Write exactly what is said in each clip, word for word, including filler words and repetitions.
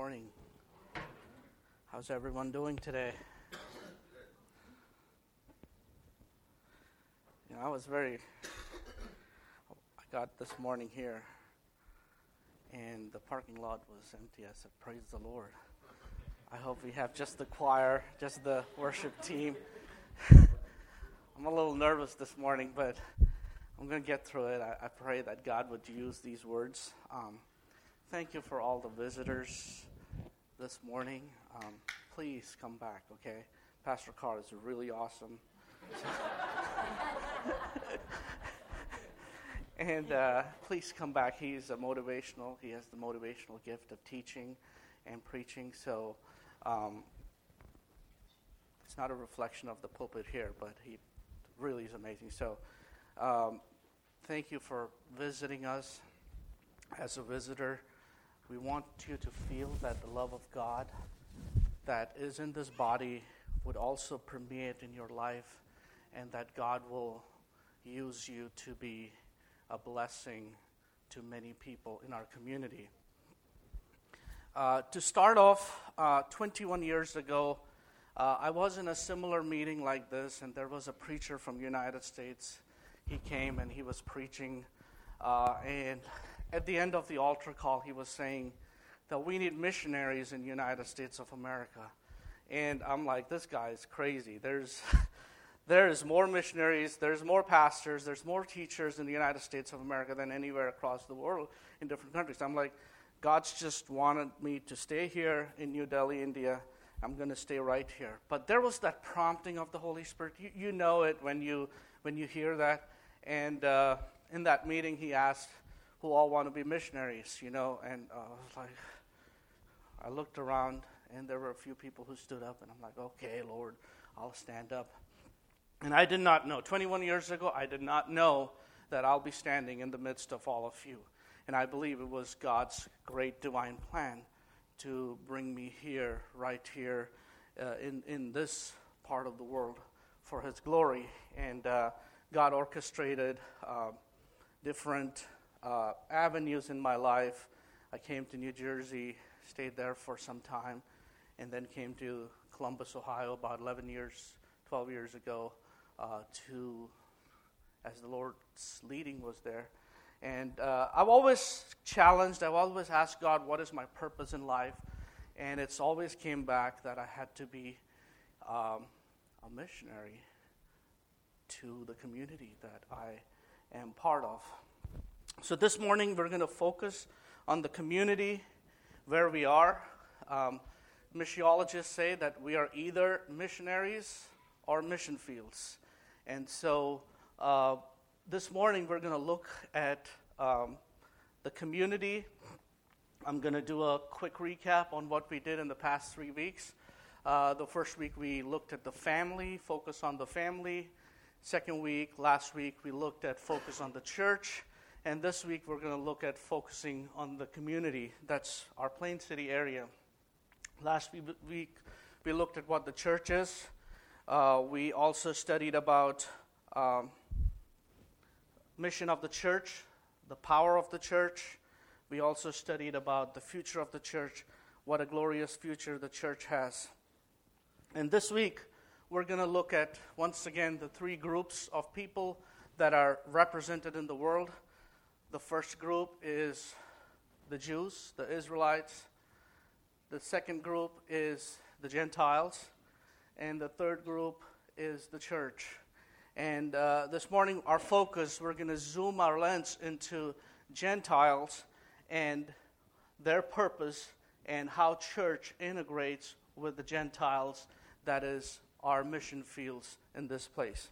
morning. How's everyone doing today? You know, I was very, I got this morning here, and the parking lot was empty. I said, praise the Lord. I hope we have just the choir, just the worship team. I'm a little nervous this morning, but I'm going to get through it. I, I pray that God would use these words. Um, thank you for all the visitors this morning. Um, please come back, okay? Pastor Carl is really awesome. and uh, please come back. He's a motivational. He has the motivational gift of teaching and preaching. So um, it's not a reflection of the pulpit here, but he really is amazing. So um, thank you for visiting us as a visitor. We want you to feel that the love of God that is in this body would also permeate in your life, and that God will use you to be a blessing to many people in our community. Uh, to start off, uh, twenty-one years ago, uh, I was in a similar meeting like this, and there was a preacher from the United States. He came and he was preaching, uh, and at the end of the altar call, he was saying that we need missionaries in the United States of America. And I'm like, this guy is crazy. There's there's more missionaries, there's more pastors, there's more teachers in the United States of America than anywhere across the world in different countries. I'm like, God's just wanted me to stay here in New Delhi, India. I'm going to stay right here. But there was that prompting of the Holy Spirit. You, you know it when you when you hear that. And uh, in that meeting, he asked who all want to be missionaries, you know. And uh, I was like, I looked around, and there were a few people who stood up. And I'm like, okay, Lord, I'll stand up. And I did not know. twenty-one years ago, I did not know that I'll be standing in the midst of all of you. And I believe it was God's great divine plan to bring me here, right here, uh, in, in this part of the world for His glory. And uh, God orchestrated uh, different uh, avenues in my life. I came to New Jersey, stayed there for some time, and then came to Columbus, Ohio about eleven years, twelve years ago, uh, to, as the Lord's leading was there. And uh, I've always challenged, I've always asked God, what is my purpose in life? And it's always came back that I had to be um, a missionary to the community that I am part of. So this morning we're going to focus on the community where we are. Um, missiologists say that we are either missionaries or mission fields. And so uh, this morning we're going to look at um, the community. I'm going to do a quick recap on what we did in the past three weeks. Uh, the first week we looked at the family, focus on the family. Second week, last week, we looked at focus on the church. And this week we're going to look at focusing on the community. That's our Plain City area. Last week we looked at what the church is. Uh, we also studied about um, mission of the church, the power of the church. We also studied about the future of the church, what a glorious future the church has. And this week, we're going to look at, once again, the three groups of people that are represented in the world. The first group is the Jews, the Israelites. The second group is the Gentiles. And the third group is the church. And uh, this morning, our focus, we're going to zoom our lens into Gentiles and their purpose and how church integrates with the Gentiles, that is our mission fields in this place.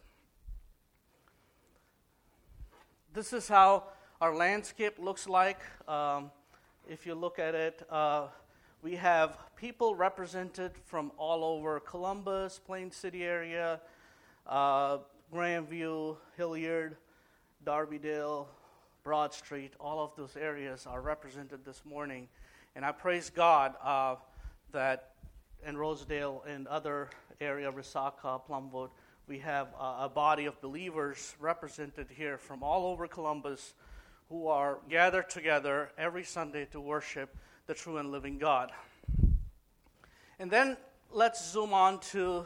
This is how our landscape looks like. Um, if you look at it, uh, we have people represented from all over Columbus, Plain City area, uh, Grandview, Hilliard, Darbydale, Broad Street. All of those areas are represented this morning. And I praise God uh, that in Rosedale and other area, Resaca, Plumwood, we have uh, a body of believers represented here from all over Columbus who are gathered together every Sunday to worship the true and living God. And then let's zoom on to,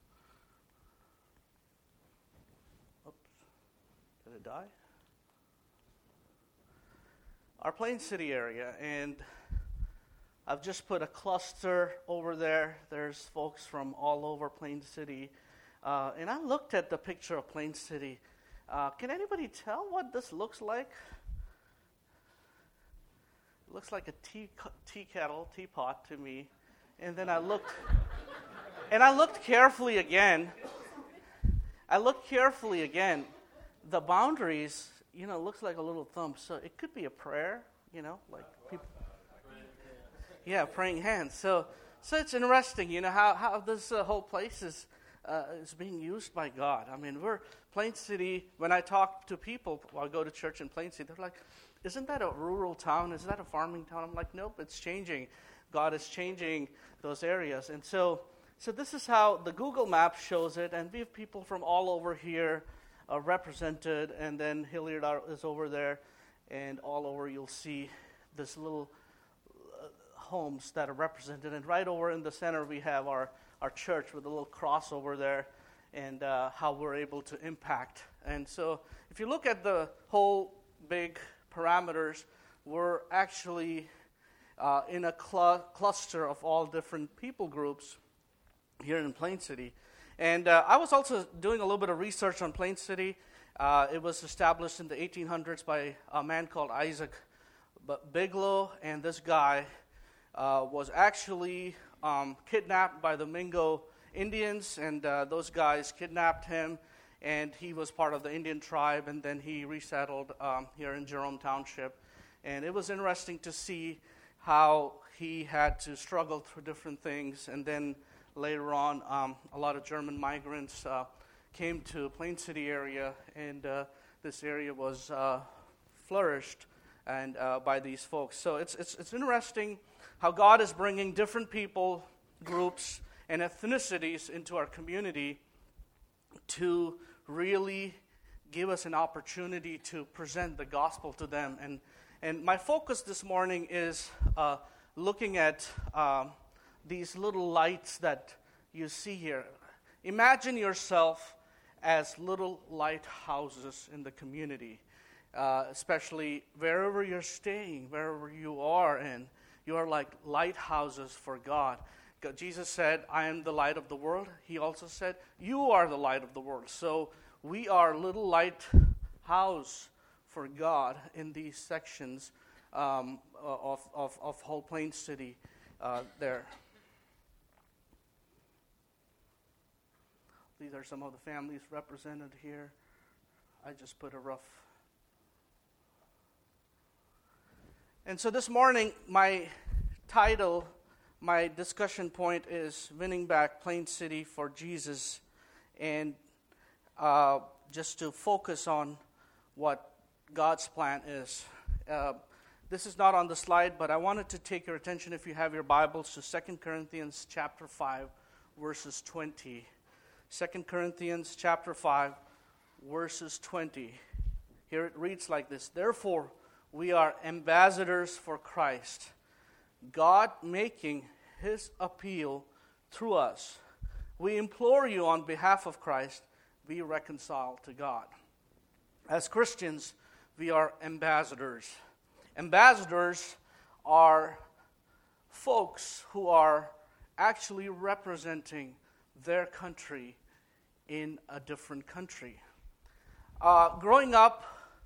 oops, did it die? Our Plain City area, and I've just put a cluster over there. There's folks from all over Plain City. Uh, and I looked at the picture of Plain City. Uh, can anybody tell what this looks like? It looks like a tea, tea kettle, teapot to me. And then I looked, and I looked carefully again. I looked carefully again. The boundaries, you know, looks like a little thumb. So it could be a prayer, you know, like people. Yeah, praying hands. So, so it's interesting, you know, how how this uh, whole place is uh, is being used by God. I mean, we're Plain City. When I talk to people, while I go to church in Plain City, they're like, "Isn't that a rural town? Is that a farming town?" I'm like, "Nope, it's changing. God is changing those areas." And so, so this is how the Google map shows it, and we have people from all over here uh, represented, and then Hilliard is over there, and all over you'll see this little homes that are represented. And right over in the center we have our, our church with a little cross over there, and uh, how we're able to impact. And so if you look at the whole big parameters, we're actually uh, in a cl- cluster of all different people groups here in Plain City. And uh, I was also doing a little bit of research on Plain City. Uh, it was established in the eighteen hundreds by a man called Isaac Bigelow, and this guy Uh, was actually um, kidnapped by the Mingo Indians, and uh, those guys kidnapped him, and he was part of the Indian tribe, and then he resettled um, here in Jerome Township. And it was interesting to see how he had to struggle through different things, and then later on, um, a lot of German migrants uh, came to Plain City area, and uh, this area was uh, flourished and uh, by these folks. So it's it's it's interesting how God is bringing different people, groups, and ethnicities into our community to really give us an opportunity to present the gospel to them. And and my focus this morning is uh, looking at um, these little lights that you see here. Imagine yourself as little lighthouses in the community, uh, especially wherever you're staying, wherever you are in. You are like lighthouses for God. Jesus said, "I am the light of the world." He also said, "You are the light of the world." So we are little lighthouse for God in these sections um, of, of, of whole Plain City uh, there. These are some of the families represented here. I just put a rough. And so this morning, my title, my discussion point is Winning Back Plain City for Jesus. And uh, just to focus on what God's plan is. Uh, this is not on the slide, but I wanted to take your attention, if you have your Bibles, to Second Corinthians chapter five, verses twenty. Second Corinthians chapter five, verses twenty. Here it reads like this: "Therefore, we are ambassadors for Christ, God making his appeal through us. We implore you on behalf of Christ, be reconciled to God." As Christians, we are ambassadors. Ambassadors are folks who are actually representing their country in a different country. Uh, growing up,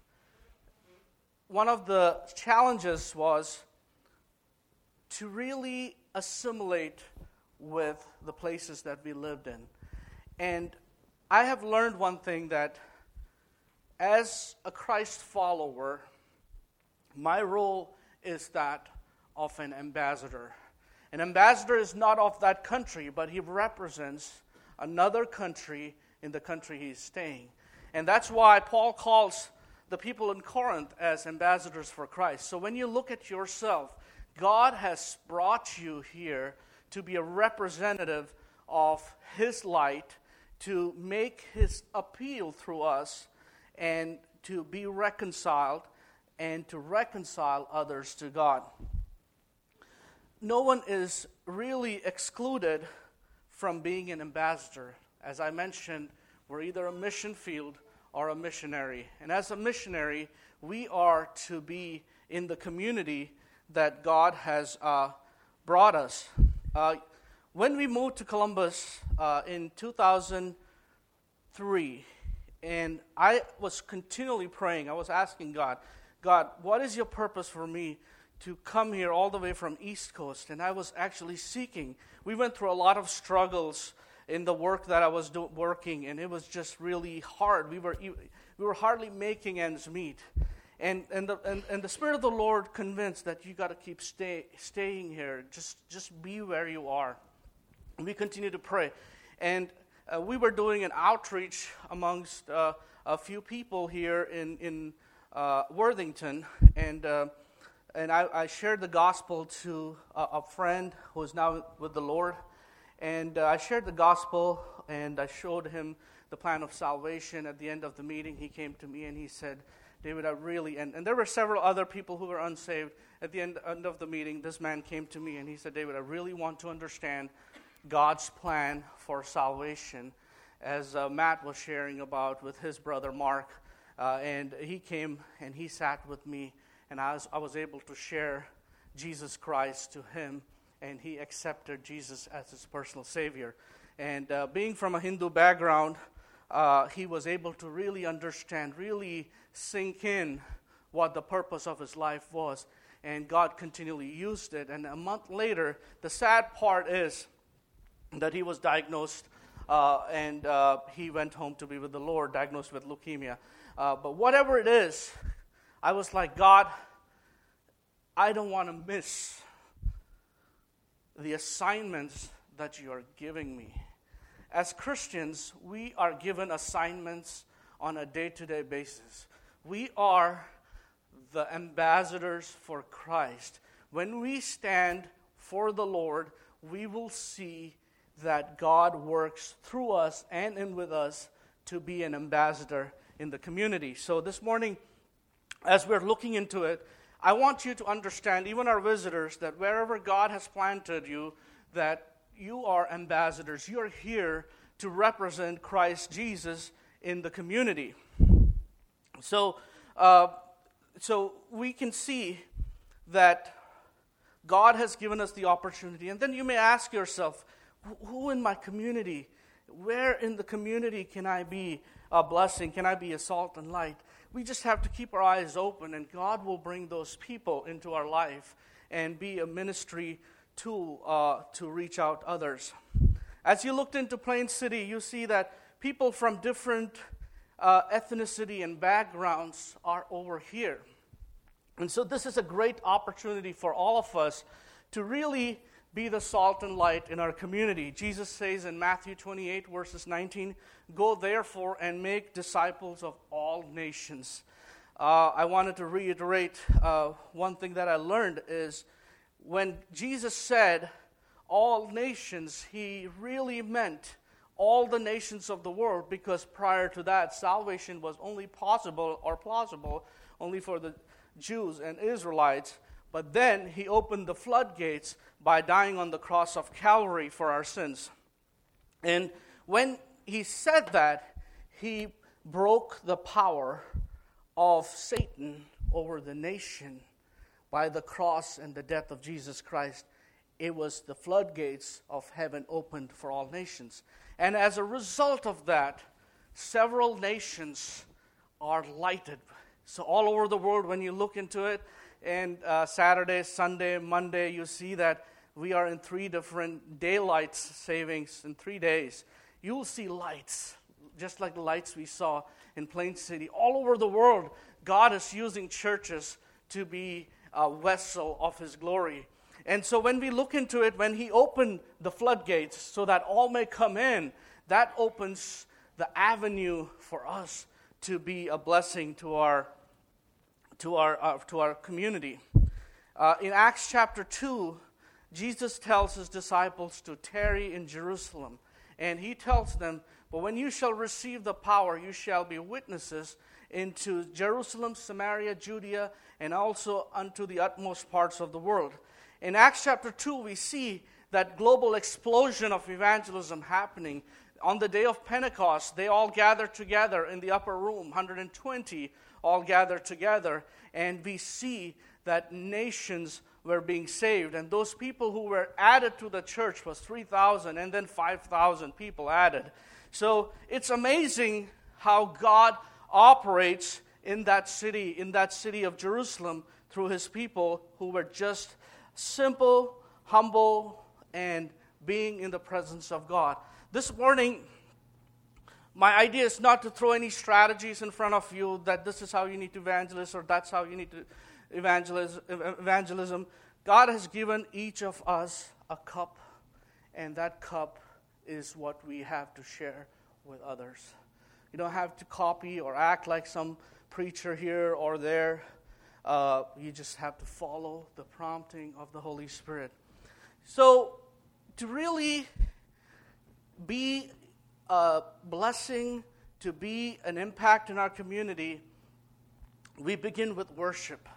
one of the challenges was to really assimilate with the places that we lived in. And I have learned one thing, that as a Christ follower, my role is that of an ambassador. An ambassador is not of that country, but he represents another country in the country he's staying. And that's why Paul calls the people in Corinth as ambassadors for Christ. So when you look at yourself, God has brought you here to be a representative of his light, to make his appeal through us, and to be reconciled, and to reconcile others to God. no one is really excluded from being an ambassador. As I mentioned, we're either a mission field or a missionary. And as a missionary, we are to be in the community that God has uh, brought us. Uh, when we moved to Columbus uh, in two thousand three, and I was continually praying, I was asking God, God, what is your purpose for me to come here all the way from East Coast? And I was actually seeking. We went through a lot of struggles in the work that I was do- working, and it was just really hard. We were we were hardly making ends meet. And and the and, and the Spirit of the Lord convinced that you got to keep stay, staying here. Just just be where you are. And we continued to pray, and uh, we were doing an outreach amongst uh, a few people here in in uh, Worthington, and uh, and I, I shared the gospel to a, a friend who is now with the Lord, and uh, I shared the gospel, and I showed him the plan of salvation. At the end of the meeting, he came to me and he said, David, I really, and, and there were several other people who were unsaved. At the end, end of the meeting, this man came to me and he said, David, I really want to understand God's plan for salvation, as uh, Matt was sharing about with his brother Mark. Uh, and he came and he sat with me, and I was, I was able to share Jesus Christ to him, and he accepted Jesus as his personal Savior. And uh, being from a Hindu background, uh, he was able to really understand, really sink in what the purpose of his life was. And God continually used it. And a month later, the sad part is that he was diagnosed uh, and uh, he went home to be with the Lord, diagnosed with leukemia. Uh, but whatever it is, I was like, God, I don't want to miss the assignments that you are giving me. As Christians, we are given assignments on a day-to-day basis. We are the ambassadors for Christ. When we stand for the Lord, we will see that God works through us and in with us to be an ambassador in the community. So this morning, as we're looking into it, I want you to understand, even our visitors, that wherever God has planted you, that you are ambassadors. You're here to represent Christ Jesus in the community. So, uh, so we can see that God has given us the opportunity. And then you may ask yourself, who in my community, where in the community can I be a blessing? Can I be a salt and light? We just have to keep our eyes open, and God will bring those people into our life and be a ministry tool uh, to reach out others. As you looked into Plain City, you see that people from different uh, ethnicity and backgrounds are over here. And so this is a great opportunity for all of us to really be the salt and light in our community. Jesus says in Matthew twenty-eight, verses nineteen, "Go therefore and make disciples of all nations." Uh, I wanted to reiterate uh, one thing that I learned is when Jesus said all nations, he really meant all the nations of the world, because prior to that, salvation was only possible or plausible only for the Jews and Israelites. But then he opened the floodgates by dying on the cross of Calvary for our sins. And when he said that, he broke the power of Satan over the nation by the cross and the death of Jesus Christ. It was the floodgates of heaven opened for all nations. And as a result of that, several nations are lighted. So all over the world, when you look into it, and uh, Saturday, Sunday, Monday, you see that we are in three different daylight savings in three days. You will see lights, just like the lights we saw in Plain City. All over the world, God is using churches to be a vessel of His glory. And so when we look into it, when He opened the floodgates so that all may come in, that opens the avenue for us to be a blessing to our to our uh, to our community. Uh, in Acts chapter two, Jesus tells His disciples to tarry in Jerusalem. And He tells them, "But when you shall receive the power, you shall be witnesses into Jerusalem, Samaria, Judea, and also unto the utmost parts of the world." in Acts chapter two, we see that global explosion of evangelism happening. On the day of Pentecost, they all gathered together in the upper room, one hundred twenty all gathered together, and we see that nations were being saved. And those people who were added to the church was three thousand, and then five thousand people added. So it's amazing how God operates in that city, in that city of Jerusalem, through his people who were just simple, humble, and being in the presence of God. This morning, my idea is not to throw any strategies in front of you that this is how you need to evangelize or that's how you need to evangelize, evangelism. God has given each of us a cup, and that cup is what we have to share with others. You don't have to copy or act like some preacher here or there. Uh, you just have to follow the prompting of the Holy Spirit. So, to really be a blessing, to be an impact in our community, we begin with worship.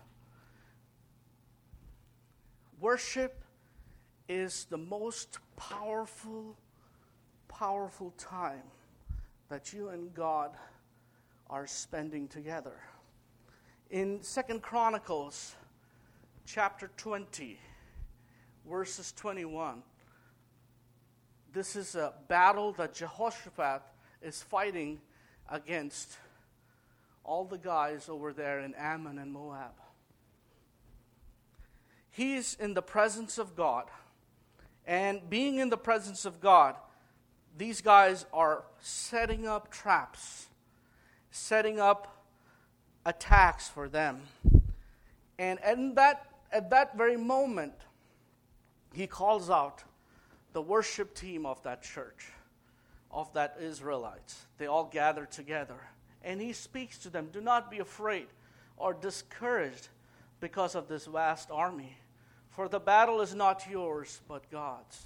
Worship is the most powerful, powerful time that you and God are spending together. In Second Chronicles chapter twenty, verses twenty-one, this is a battle that Jehoshaphat is fighting against all the guys over there in Ammon and Moab. He's in the presence of God. And being in the presence of God, these guys are setting up traps, setting up attacks for them. And at that, at that very moment, he calls out the worship team of that church, of that Israelites. They all gather together. And he speaks to them, do not be afraid or discouraged because of this vast army. For the battle is not yours, but God's.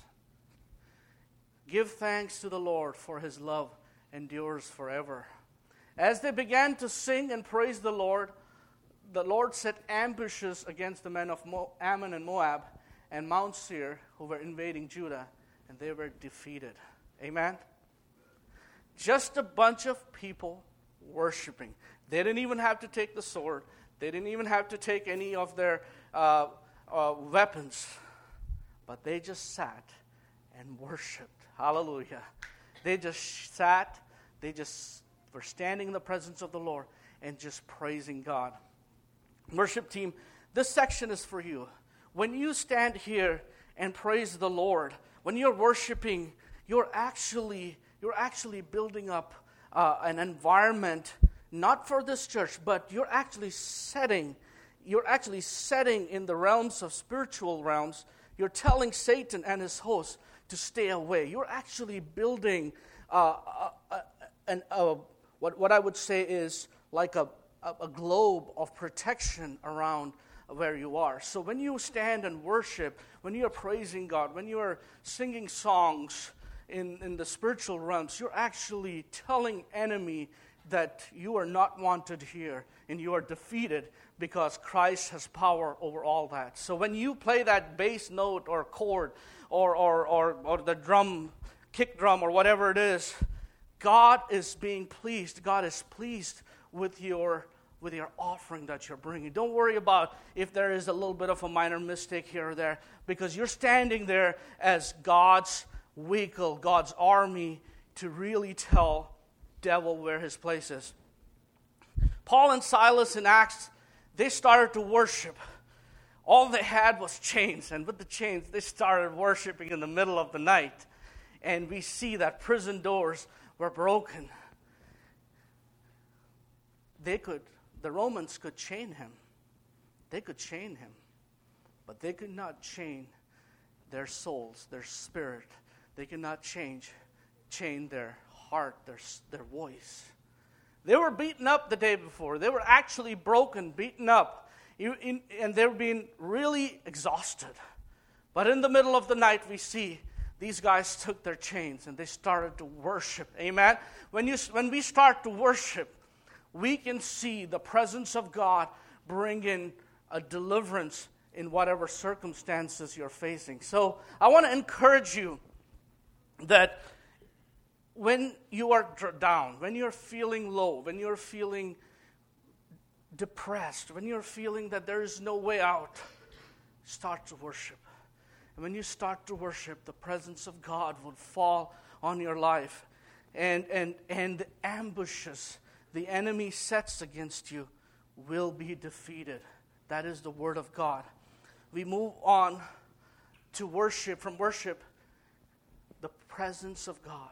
Give thanks to the Lord, for his love endures forever. As they began to sing and praise the Lord, the Lord set ambushes against the men of Mo- Ammon and Moab and Mount Seir, who were invading Judah, and they were defeated. Amen? Just a bunch of people worshiping. They didn't even have to take the sword. They didn't even have to take any of their uh, uh, weapons. But they just sat and worshiped. Hallelujah. They just sat. They just were standing in the presence of the Lord and just praising God. Worship team, this section is for you. When you stand here and praise the Lord, when you're worshiping, you're actually you're actually building up uh, an environment, not for this church, but you're actually setting, you're actually setting in the realms of spiritual realms. You're telling Satan and his hosts to stay away. You're actually building uh, a, a, an, a, what what I would say is like a, a a globe of protection around where you are. So when you stand and worship, when you are praising God, when you are singing songs in, in the spiritual realms, you're actually telling enemy that you are not wanted here and you are defeated because Christ has power over all that. So when you play that bass note or chord or or or, or the drum, kick drum or whatever it is, God is being pleased. God is pleased with your with your offering that you're bringing. Don't worry about if there is a little bit of a minor mistake here or there, because you're standing there as God's vehicle, God's army, to really tell devil where his place is. Paul and Silas in Acts, they started to worship. All they had was chains, and with the chains, they started worshiping in the middle of the night. And we see that prison doors were broken. They could The Romans could chain him. They could chain him. But they could not chain their souls, their spirit. They could not change, chain their heart, their, their voice. They were beaten up the day before. They were actually broken, beaten up. And they were being really exhausted. But in the middle of the night, we see these guys took their chains and they started to worship. Amen? When you when we start to worship, we can see the presence of God bring in a deliverance in whatever circumstances you're facing. So I want to encourage you that when you are down, when you're feeling low, when you're feeling depressed, when you're feeling that there is no way out, start to worship. And when you start to worship, the presence of God will fall on your life. And, and, and the ambushes the enemy sets against you will be defeated. That is the word of God. We move on to worship, from worship, the presence of God.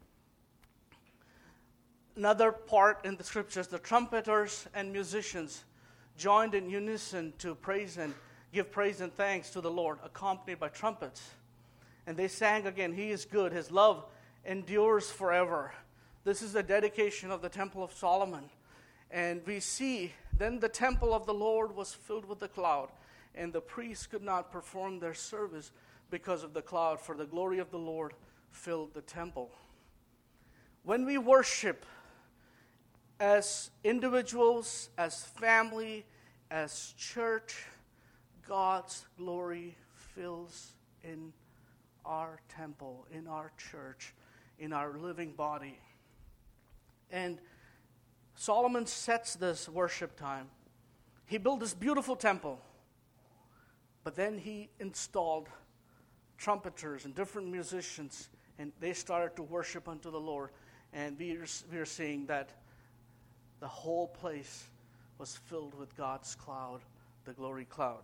Another part in the scriptures, the trumpeters and musicians joined in unison to praise and give praise and thanks to the Lord, accompanied by trumpets. And they sang again, He is good, His love endures forever. This is the dedication of the Temple of Solomon. And we see, then the temple of the Lord was filled with the cloud, and the priests could not perform their service because of the cloud, for the glory of the Lord filled the temple. When we worship as individuals, as family, as church, God's glory fills in our temple, in our church, in our living body. And Solomon sets this worship time. He built this beautiful temple, but then he installed trumpeters and different musicians, and they started to worship unto the Lord. And we are, we are seeing that the whole place was filled with God's cloud, the glory cloud.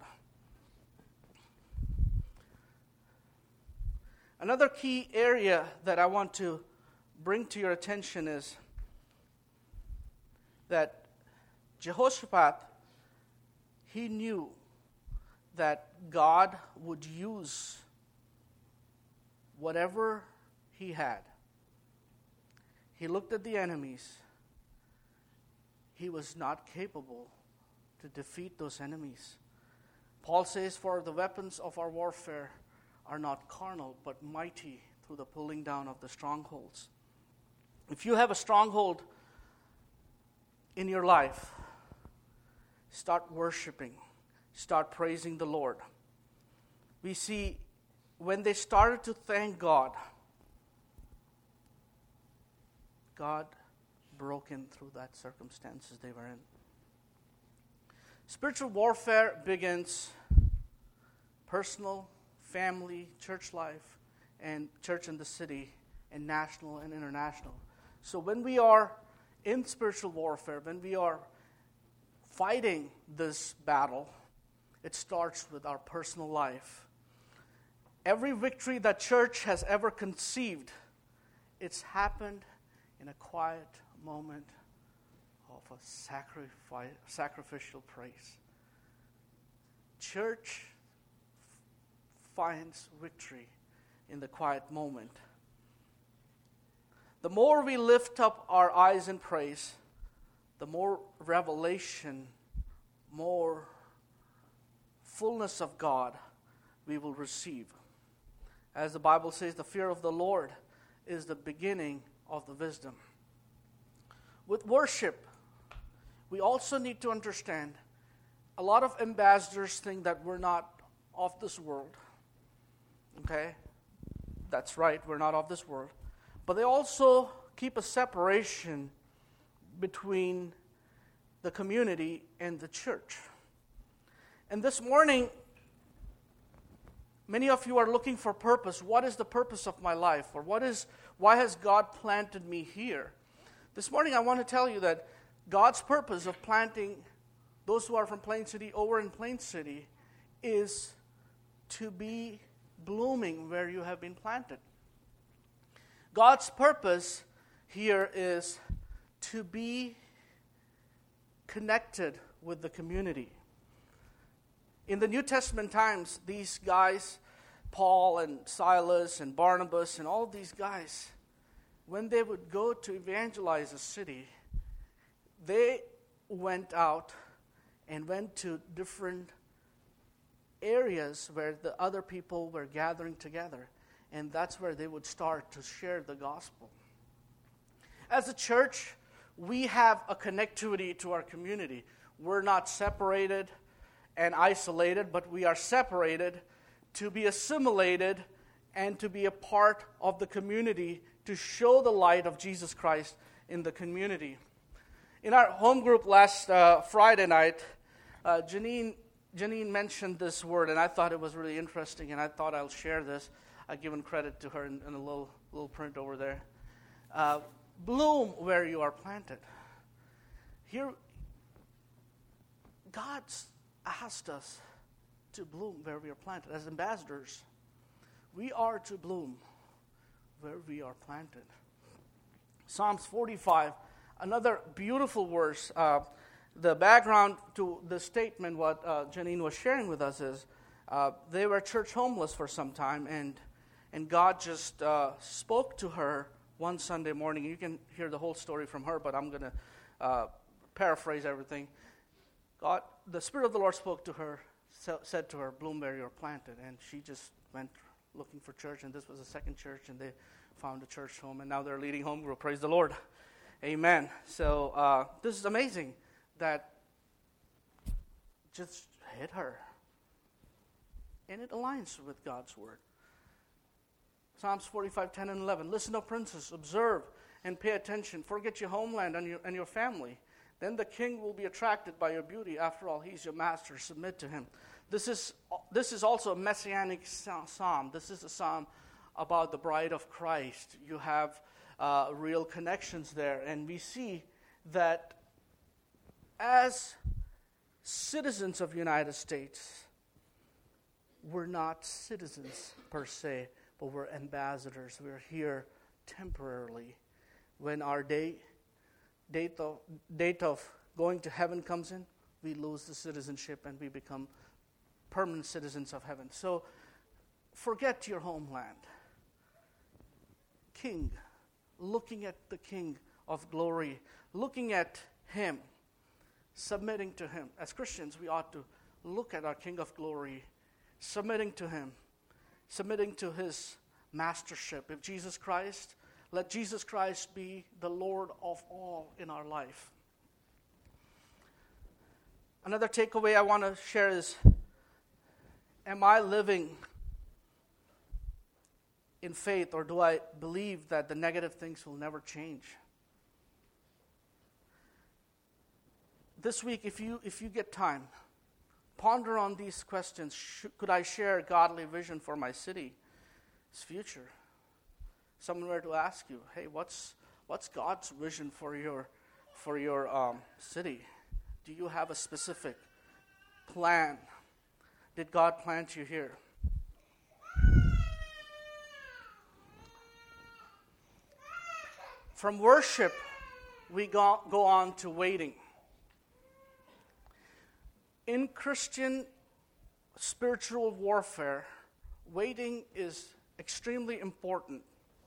Another key area that I want to bring to your attention is that Jehoshaphat, he knew that God would use whatever he had. He looked at the enemies. He was not capable to defeat those enemies. Paul says, for the weapons of our warfare are not carnal, but mighty through the pulling down of the strongholds. If you have a stronghold in your life, start worshiping, start praising the Lord. We see when they started to thank God, God broke in through that circumstances they were in. Spiritual warfare begins personal, family, church life, and church in the city, and national and international. So when we are in spiritual warfare, when we are fighting this battle, it starts with our personal life. Every victory that church has ever conceived, it's happened in a quiet moment of a sacrifice, sacrificial praise. Church finds victory in the quiet moment. The more we lift up our eyes in praise, the more revelation, more fullness of God we will receive. As the Bible says, the fear of the Lord is the beginning of the wisdom. With worship, we also need to understand a lot of ambassadors think that we're not of this world. Okay? That's right, we're not of this world. But they also keep a separation between the community and the church. And this morning, many of you are looking for purpose. What is the purpose of my life? Or what is, why has God planted me here? This morning I want to tell you that God's purpose of planting those who are from Plain City over in Plain City is to be blooming where you have been planted. God's purpose here is to be connected with the community. In the New Testament times, these guys, Paul and Silas and Barnabas and all these guys, when they would go to evangelize a city, they went out and went to different areas where the other people were gathering together. And that's where they would start to share the gospel. As a church, we have a connectivity to our community. We're not separated. and isolated, but we are separated to be assimilated and to be a part of the community to show the light of Jesus Christ in the community. In our home group last uh, Friday night, uh, Janine, Janine mentioned this word, and I thought it was really interesting, and I thought I'll share this. I've given credit to her in, in a little, little print over there. Uh, bloom where you are planted. Here, God's asked us to bloom where we are planted. As ambassadors, we are to bloom where we are planted. Psalms forty-five, another beautiful verse. Uh, the background to the statement, what uh, Janine was sharing with us is, uh, they were church homeless for some time, and and God just uh, spoke to her one Sunday morning. You can hear the whole story from her, but I'm going to uh, paraphrase everything. God, the Spirit of the Lord spoke to her, so, said to her, bloom where you're planted. And she just went looking for church, and this was a second church, and they found a church home, and now they're leading home group. Praise the Lord. Amen. So uh, this is amazing that just hit her. And it aligns with God's word. Psalms forty-five, ten and eleven. Listen, O princes, observe and pay attention. Forget your homeland and your, and your family. Then the king will be attracted by your beauty. After all, he's your master. Submit to him. This is this is also a messianic psalm. This is a psalm about the bride of Christ. You have uh, real connections there. And we see that as citizens of the United States, we're not citizens per se, but we're ambassadors. We're here temporarily. When our day, date of, date of going to heaven comes in, we lose the citizenship and we become permanent citizens of heaven. So forget your homeland. King, looking at the King of glory, looking at him, submitting to him. As Christians, we ought to look at our King of glory, submitting to him, submitting to his mastership. If Jesus Christ, let Jesus Christ be the Lord of all in our life. Another takeaway I want to share is, am I living in faith, or do I believe that the negative things will never change? This week, if you if you get time, ponder on these questions. Sh- could I share a godly vision for my city's future? Someone were to ask you, hey, what's what's God's vision for your for your um, city? Do you have a specific plan? Did God plant you here? From worship, we go, go on to waiting. In Christian spiritual warfare, waiting is extremely important.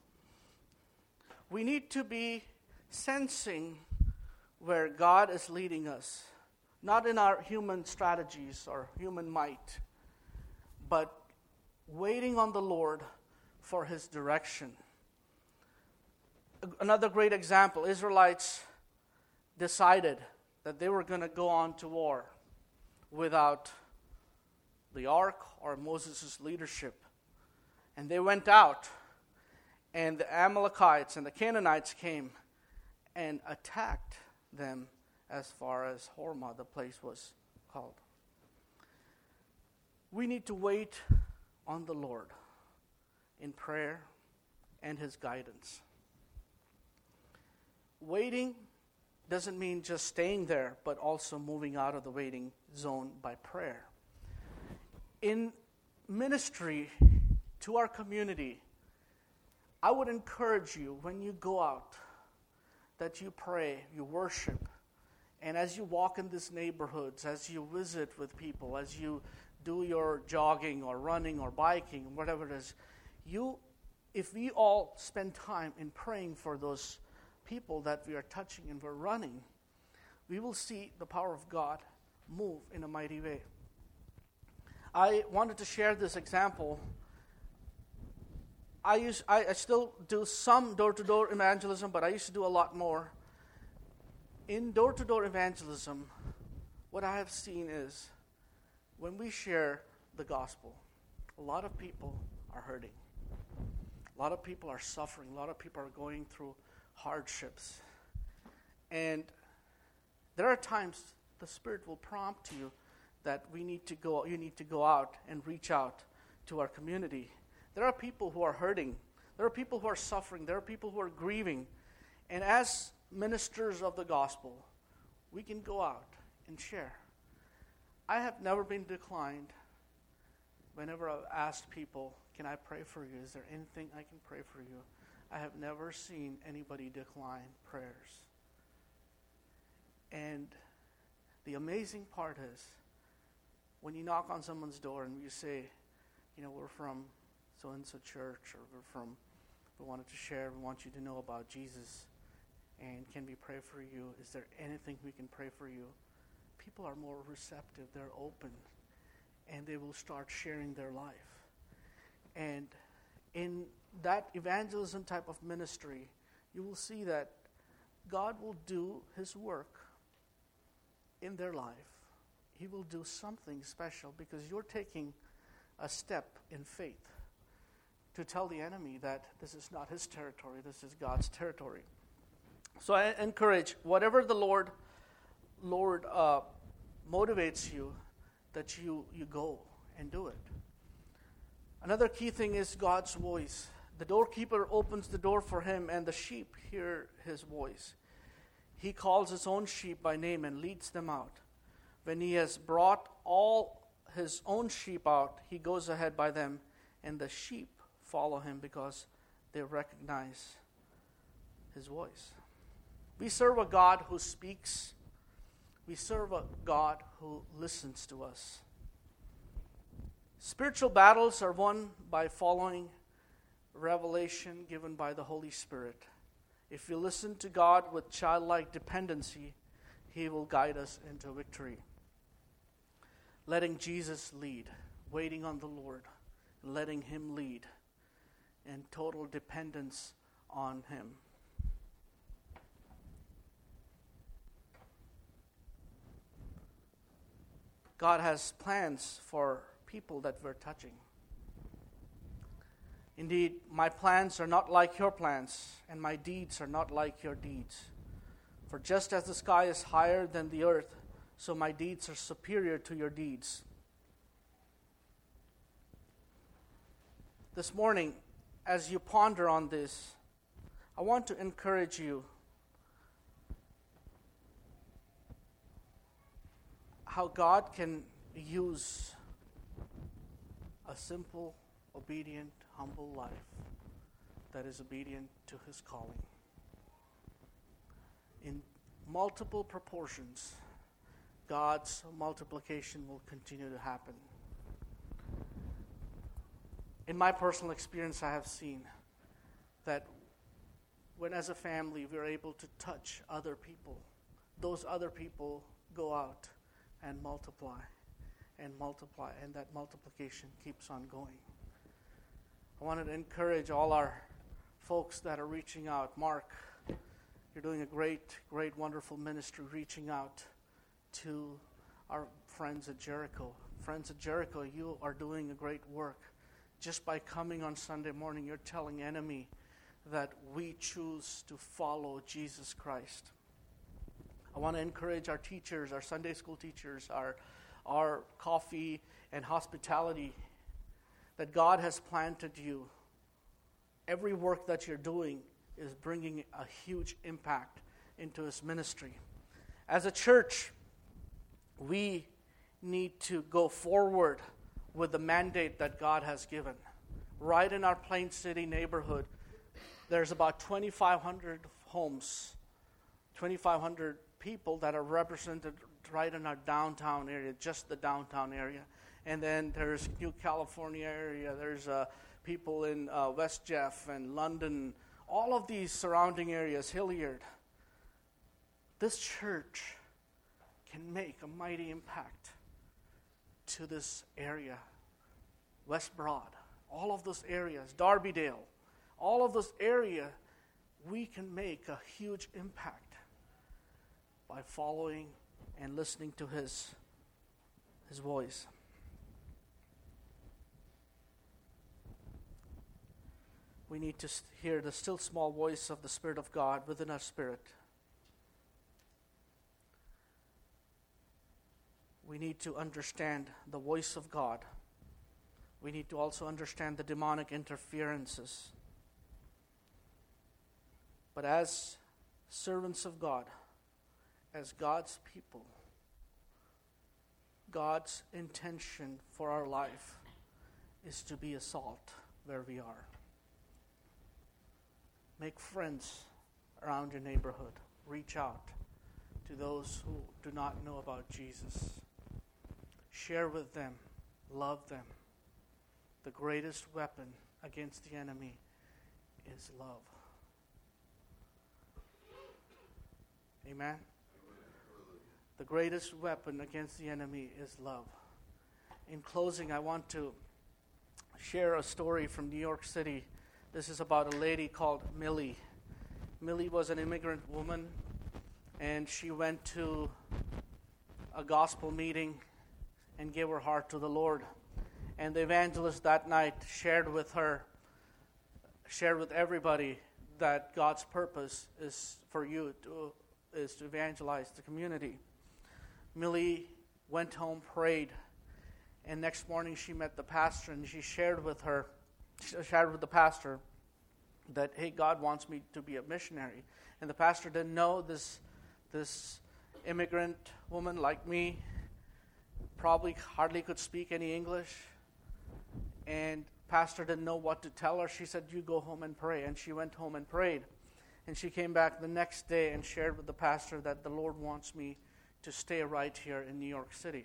We need to be sensing where God is leading us, not in our human strategies or human might, but waiting on the Lord for his direction. Another great example, Israelites decided that they were going to go on to war without the ark or Moses' leadership. And they went out, and the Amalekites and the Canaanites came and attacked them as far as Hormah, the place was called. We need to wait on the Lord in prayer and his guidance. Waiting doesn't mean just staying there, but also moving out of the waiting zone by prayer. In ministry to our community, I would encourage you, when you go out, that you pray, you worship, and as you walk in these neighborhoods, as you visit with people, as you do your jogging or running or biking, whatever it is, you, if we all spend time in praying for those people that we are touching and we're running, we will see the power of God move in a mighty way. I wanted to share this example. I use I, I still do some door-to-door evangelism, but I used to do a lot more. In door-to-door evangelism, what I have seen is when we share the gospel, a lot of people are hurting. A lot of people are suffering. A lot of people are going through hardships. And there are times the Spirit will prompt you that we need to go, you need to go out and reach out to our community. There are people who are hurting. There are people who are suffering. There are people who are grieving. And as ministers of the gospel, we can go out and share. I have never been declined whenever I've asked people, can I pray for you? Is there anything I can pray for you? I have never seen anybody decline prayers. And the amazing part is, when you knock on someone's door and you say, you know, we're from so-and-so church, or we're from, we wanted to share, we want you to know about Jesus, and can we pray for you? Is there anything we can pray for you? People are more receptive, they're open, and they will start sharing their life. And in that evangelism type of ministry, you will see that God will do His work in their life. He will do something special because you're taking a step in faith to tell the enemy that this is not his territory, this is God's territory. So I encourage, whatever the Lord Lord uh, motivates you, that you, you go and do it. Another key thing is God's voice. The doorkeeper opens the door for him, and the sheep hear his voice. He calls his own sheep by name and leads them out. When he has brought all his own sheep out, he goes ahead by them, and the sheep follow him because they recognize his voice. We serve a God who speaks. We serve a God who listens to us. Spiritual battles are won by following revelation given by the Holy Spirit. If we listen to God with childlike dependency, He will guide us into victory. Letting Jesus lead, waiting on the Lord, letting Him lead, and total dependence on Him. God has plans for people that we're touching. Indeed, my plans are not like your plans, and my deeds are not like your deeds. For just as the sky is higher than the earth, so my deeds are superior to your deeds. This morning, as you ponder on this, I want to encourage you how God can use a simple, obedient, humble life that is obedient to His calling. In multiple proportions, God's multiplication will continue to happen. In my personal experience, I have seen that when as a family we're able to touch other people, those other people go out and multiply and multiply, and that multiplication keeps on going. I wanted to encourage all our folks that are reaching out. Mark, you're doing a great, great, wonderful ministry reaching out to our friends at Jericho. Friends at Jericho, you are doing a great work. Just by coming on Sunday morning, you're telling enemy that we choose to follow Jesus Christ. I want to encourage our teachers, our Sunday school teachers, our, our coffee and hospitality, that God has planted you. Every work that you're doing is bringing a huge impact into His ministry. As a church, we need to go forward with the mandate that God has given. Right in our Plain City neighborhood, there's about twenty-five hundred homes, twenty-five hundred people that are represented right in our downtown area, just the downtown area. And then there's New California area, there's uh, people in uh, West Jeff and London, all of these surrounding areas, Hilliard. This church can make a mighty impact to this area. West Broad, all of those areas, Darbydale, all of those areas, we can make a huge impact by following and listening to His, His voice. We need to hear the still small voice of the Spirit of God within our spirit. We need to understand the voice of God. We need to also understand the demonic interferences. But as servants of God, as God's people, God's intention for our life is to be a salt where we are. Make friends around your neighborhood. Reach out to those who do not know about Jesus. Share with them. Love them. The greatest weapon against the enemy is love. Amen? The greatest weapon against the enemy is love. In closing, I want to share a story from New York City. This is about a lady called Millie. Millie was an immigrant woman, and she went to a gospel meeting and gave her heart to the Lord. And the evangelist that night shared with her, shared with everybody that God's purpose is for you to is to evangelize the community. Millie went home, prayed, and next morning she met the pastor, and she shared with her, she shared with the pastor that, hey, God wants me to be a missionary. And the pastor didn't know this, this immigrant woman like me probably hardly could speak any English, and pastor didn't know what to tell her. She said, you go home and pray. And she went home and prayed. And she came back the next day and shared with the pastor that the Lord wants me to stay right here in New York City.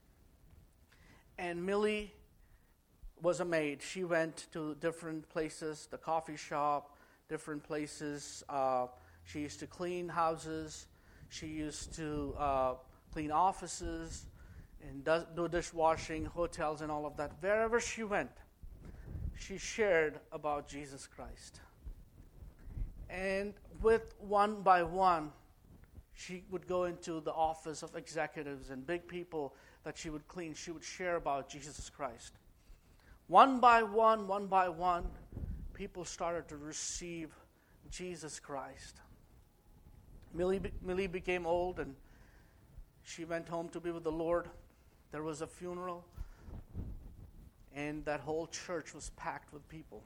And Millie was a maid. She went to different places, the coffee shop, different places. Uh, she used to clean houses. She used to uh, clean offices and do, do dishwashing, hotels, and all of that. Wherever she went, she shared about Jesus Christ. And with one by one, she would go into the office of executives and big people that she would clean. She would share about Jesus Christ. One by one, one by one, people started to receive Jesus Christ. Millie, Millie became old, and she went home to be with the Lord. There was a funeral, and that whole church was packed with people.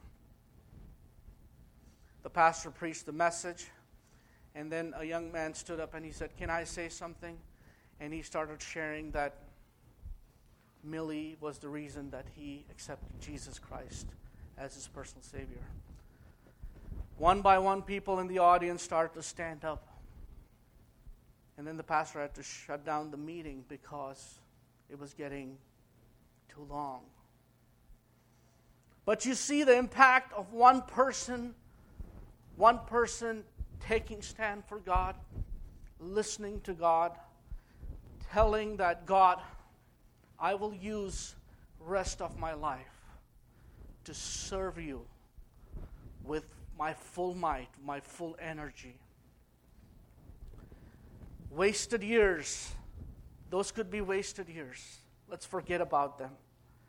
The pastor preached the message, and then a young man stood up and he said, can I say something? And he started sharing that Millie was the reason that he accepted Jesus Christ as his personal Savior. One by one, people in the audience started to stand up. And then the pastor had to shut down the meeting because it was getting too long. But you see the impact of one person, one person taking stand for God, listening to God, telling that God, I will use rest of my life to serve you with my full might, my full energy. Wasted years, those could be wasted years. Let's forget about them.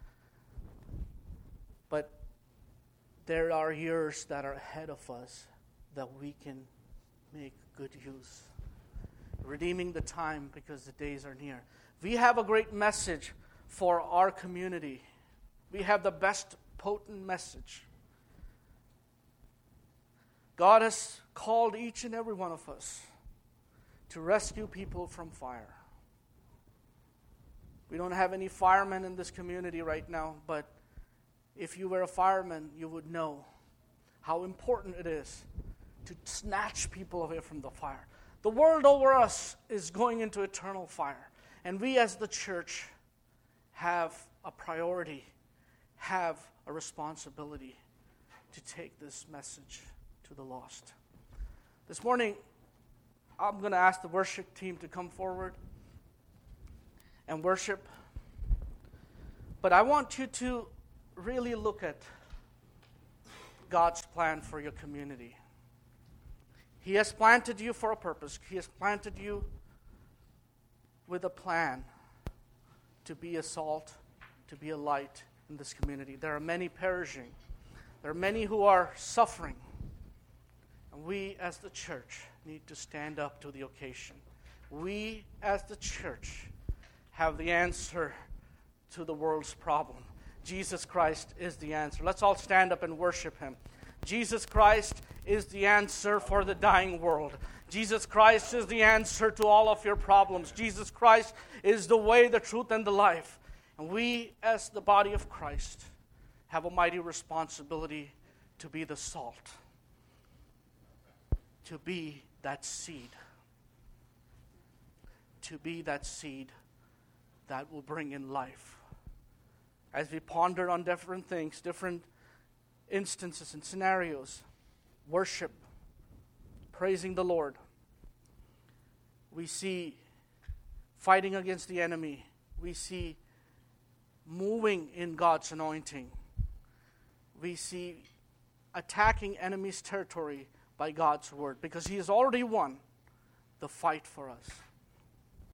But there are years that are ahead of us that we can make good use. Redeeming the time because the days are near. We have a great message for our community. We have the best potent message. God has called each and every one of us to rescue people from fire. We don't have any firemen in this community right now, but if you were a fireman, you would know how important it is to snatch people away from the fire. The world over us is going into eternal fire. And we as the church have a priority, have a responsibility to take this message to the lost. This morning, I'm going to ask the worship team to come forward and worship. But I want you to really look at God's plan for your community. He has planted you for a purpose. He has planted you with a plan to be a salt, to be a light in this community. There are many perishing. There are many who are suffering. And we as the church need to stand up to the occasion. We as the church have the answer to the world's problem. Jesus Christ is the answer. Let's all stand up and worship Him. Jesus Christ is the answer for the dying world. Jesus Christ is the answer to all of your problems. Jesus Christ is the way, the truth, and the life. And we, as the body of Christ, have a mighty responsibility to be the salt, to be that seed, to be that seed that will bring in life. As we ponder on different things, different instances and scenarios, worship, praising the Lord, we see fighting against the enemy. We see moving in God's anointing. We see attacking enemy's territory by God's word, because He has already won the fight for us.